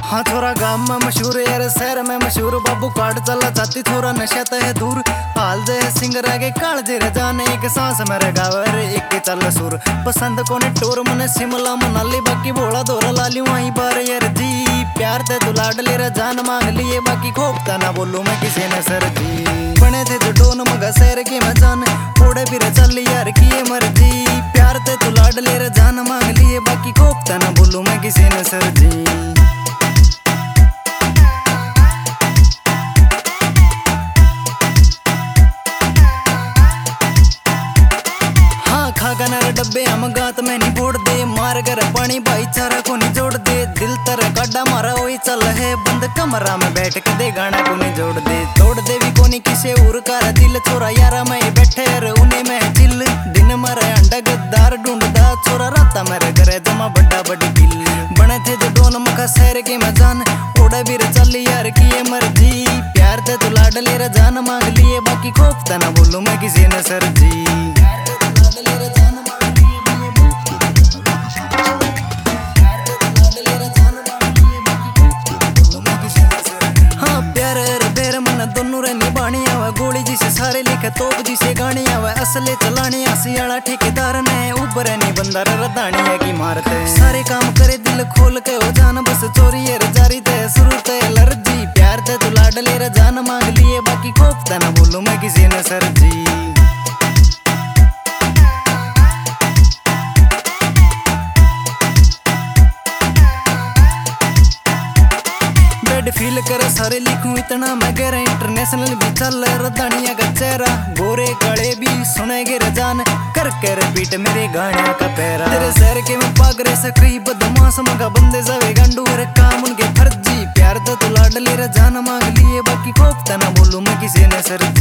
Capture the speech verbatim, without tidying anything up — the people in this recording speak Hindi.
हाँ थोड़ा गांव में मशहूर यार शहर में मशहूर बाबू काट चला जाती थोड़ा नशा तो है दूर हाल जे सिंगर आगे काल जे जाने एक सांस मेरे गावर एक चल सुर पसंद कोने टोर मने शिमला मनाली बाकी भोला धोरा लाली वहीं बार यार जी प्यार ते तू लाड ले रे जान मांग लिए बाकी खोपता ना बोलूं मैं किसी ने सर जी बने थे जो डोन मगा शहर की मैं जान ओड़े भी रे चल यार की ये मर्जी प्यार ते तू लाड ले रे जान मांग लिए बाकी खोपता ना बोलूं मैं किसी ने सर जी। खागनर डब्बे हम गात में नहीं बोड़ दे मार कर पानी भाईचारा को नहीं जोड़ दे दिल तर काडा मारा वही चल है बंद कमरा में बैठ के दे गाना को नहीं जोड़ दे तोड़ दे भी कोनी किसे उर कर दिल छोरा यारा में बैठे रे उन्हें में चिल दिन मरे अंडा गद्दार ढूंढदा छोरा राता मेरे करे जमा बड़ा बड़ी बिल बने थे जो डोन मखा शहर के मैं जान ओड़े भी रे चल यार की ये मर्जी प्यार ते तू लाड ले रे जान मांग लिए बाकी खोपता ना बोलूं मैं किसी ने सर जी। गोली जी से सारे लिखे तोप जी से गानी आवे असले चलानी आसियाला ठेकेदार ने ऊपर नहीं बंदर रदानी है की मारते सारे काम करे दिल खोल के हो जान बस चोरी है जारी ते शुरू ते लर्जी प्यार ते तू लाड ले रे जान मांग लिए बाकी खोपता ना बोलूं मैं किसी ने सर जी। फील करे सारे लिखूं इतना मैं गहरा इंटरनेशनल भी चल रदानिया का चेहरा गोरे काले भी सुने गे जान कर के रिपीट मेरे गाने का पैरा तेरे शहर के में पागरे सकरी बदमाश मगा बंदे जावे गंडू रे काम उनके फर्जी प्यार तो लाड ले रे जान मांग लिए बाकी खोपता ना बोलूं मैं किसी ने सर